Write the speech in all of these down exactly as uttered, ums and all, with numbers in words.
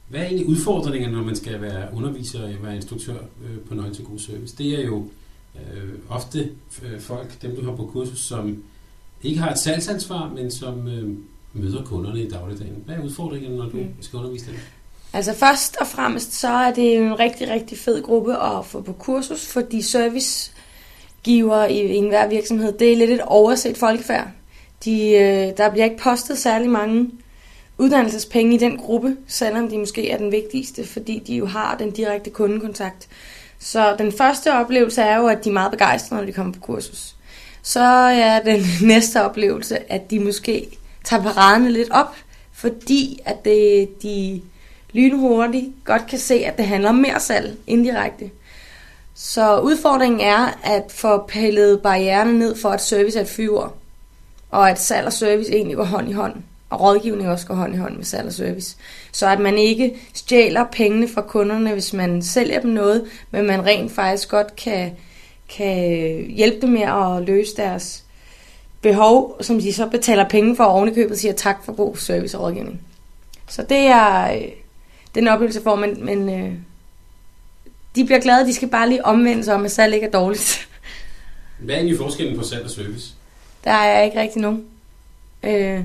Hvad er egentlig udfordringerne, når man skal være underviser og være instruktør øh, på Nøgle til God Service? Det er jo øh, ofte øh, folk, dem du har på kursus, som ikke har et salgsansvar, men som øh, møder kunderne i dagligdagen. Hvad er udfordringerne, når du mm. skal undervise dem? Altså først og fremmest, så er det en rigtig, rigtig fed gruppe at få på kursus, fordi servicegiver i enhver virksomhed, det er lidt et overset folkefærd. De, øh, der bliver ikke postet særlig mange uddannelsespenge i den gruppe, selvom de måske er den vigtigste, fordi de jo har den direkte kundekontakt. Så den første oplevelse er jo, at de er meget begejstrede, når de kommer på kursus. Så er den næste oplevelse, at de måske tager paraderne lidt op, fordi at det, de lynhurtigt godt kan se, at det handler om mere salg indirekte. Så udfordringen er at få pillet barriererne ned for, at service er et fyord, og at salg og service egentlig går hånd i hånd, og rådgivning også går hånd i hånd med salg og service. Så at man ikke stjæler pengene fra kunderne, hvis man sælger dem noget, men man rent faktisk godt kan, kan hjælpe dem med at løse deres behov, som de så betaler penge for, og ovenikøbet og siger tak for god service og rådgivning. Så det er den oplevelse for, men, men øh, de bliver glade, de skal bare lige omvende sig om, at salg ikke er dårligt. Hvad er egentlig forskellen på salg og service? Der er ikke rigtig nogen. Øh,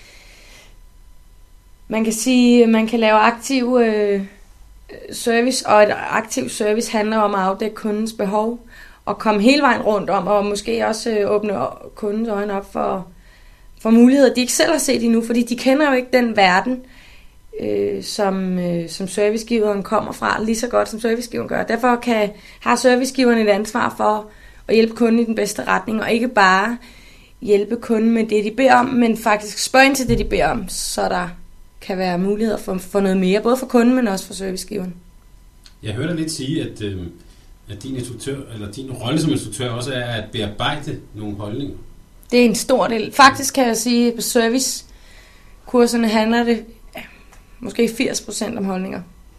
man kan sige, at man kan lave aktiv øh, service, og et aktiv service handler om at afdække kundens behov, og komme hele vejen rundt om, og måske også øh, åbne kundens øjne op for, for muligheder, de ikke selv har set endnu, fordi de kender jo ikke den verden, øh, som, øh, som servicegiveren kommer fra, lige så godt som servicegiveren gør. Derfor kan, har servicegiveren et ansvar for at hjælpe kunden i den bedste retning, og ikke bare hjælpe kunden med det, de beder om, men faktisk spørge ind til det, de beder om, så der kan være muligheder for, for noget mere, både for kunden, men også for servicegiveren. Jeg hørte dig lidt sige, at, øh, at din instruktør, eller din rolle som instruktør også er at bearbejde nogle holdninger. Det er en stor del. Faktisk kan jeg sige, at på servicekurserne handler det ja, måske firs procent om holdninger.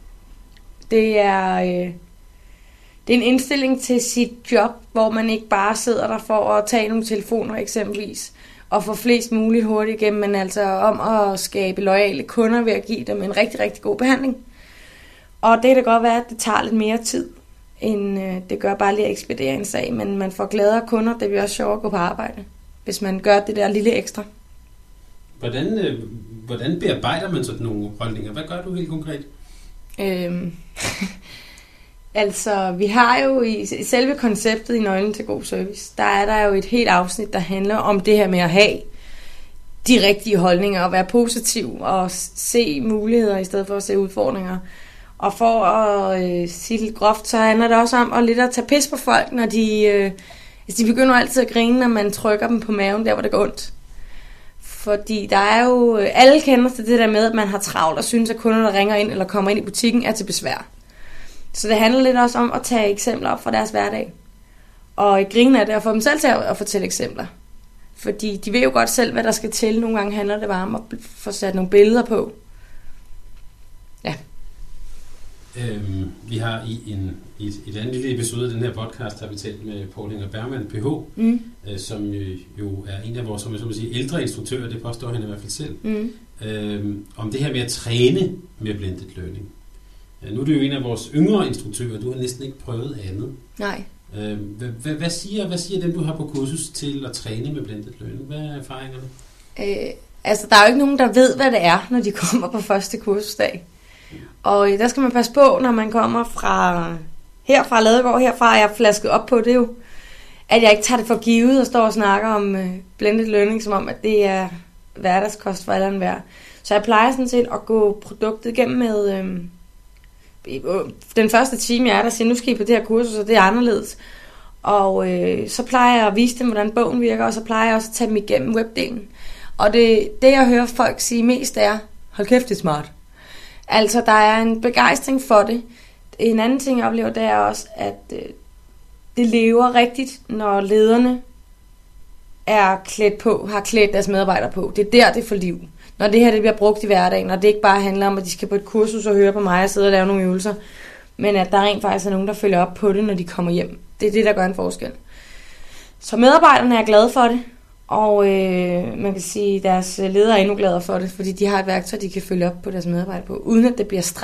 Det er, øh, det er en indstilling til sit job, hvor man ikke bare sidder der for at tage nogle telefoner eksempelvis, og få flest muligt hurtigt igennem, men altså om at skabe loyale kunder ved at give dem en rigtig, rigtig god behandling. Og det kan godt være, at det tager lidt mere tid, end øh, det gør bare lige at ekspedere en sag, men man får gladere kunder, det bliver også sjovere at gå på arbejde, hvis man gør det der lille ekstra. Hvordan, øh, hvordan bearbejder man sådan nogle holdninger? Hvad gør du helt konkret? Øhm, altså, vi har jo i, i selve konceptet i Nøglen til God Service, der er der jo et helt afsnit, der handler om det her med at have de rigtige holdninger, og være positiv og se muligheder i stedet for at se udfordringer. Og for at øh, sige lidt groft, så handler det også om at lidt at tage pis på folk, når de, øh, altså de begynder altid at grine, når man trykker dem på maven, der hvor det går ondt. Fordi der er jo, alle kender til det der med, at man har travlt og synes, at kunder, der ringer ind eller kommer ind i butikken, er til besvær. Så det handler lidt også om at tage eksempler op fra deres hverdag. Og grine af det og få dem selv til at fortælle eksempler. Fordi de ved jo godt selv, hvad der skal til. Nogle gange handler det bare om at få sat nogle billeder på. Ja. Øhm, vi har i en i et, et andet lille episode af den her podcast, har vi talt med Poul Inger Bergman, P H, mm. øh, som jo, jo er en af vores, som jeg så må sige, ældre instruktører, det påstår han i hvert fald selv, mm. øhm, om det her med at træne med blended learning. Øh, nu er du jo en af vores yngre instruktører, du har næsten ikke prøvet andet. Nej. Øh, hvad, hvad, hvad, siger, hvad siger dem, du har på kursus til at træne med blended learning? Hvad er erfaringerne? Øh, altså, der er jo ikke nogen, der ved, hvad det er, når de kommer på første kursusdag. Og der skal man passe på, når man kommer fra herfra Ladegård, herfra er jeg flasket op på det jo, at jeg ikke tager det for givet og står og snakker om uh, blended learning, som om, at det er hverdagskost for alle enhver. Så jeg plejer sådan set at gå produktet igennem med øhm, den første time, jeg er der, siger, nu skal I på det her kursus, og det er anderledes. Og øh, så plejer jeg at vise dem, hvordan bogen virker, og så plejer jeg også at tage dem igennem webdelen. Og det, det jeg hører folk sige mest er, hold kæft, det er smart. Altså, der er en begejstring for det. En anden ting, jeg oplever, det er også, at øh, det lever rigtigt, når lederne er klædt på, har klædt deres medarbejdere på. Det er der, det får liv. Når det her det bliver brugt i hverdagen, når det ikke bare handler om, at de skal på et kursus og høre på mig og sidde og lave nogle øvelser, men at der rent faktisk er nogen, der følger op på det, når de kommer hjem. Det er det, der gør en forskel. Så medarbejderne er glade for det, og øh, man kan sige, at deres ledere er endnu gladere for det, fordi de har et værktøj, de kan følge op på deres medarbejdere på, uden at det bliver stress.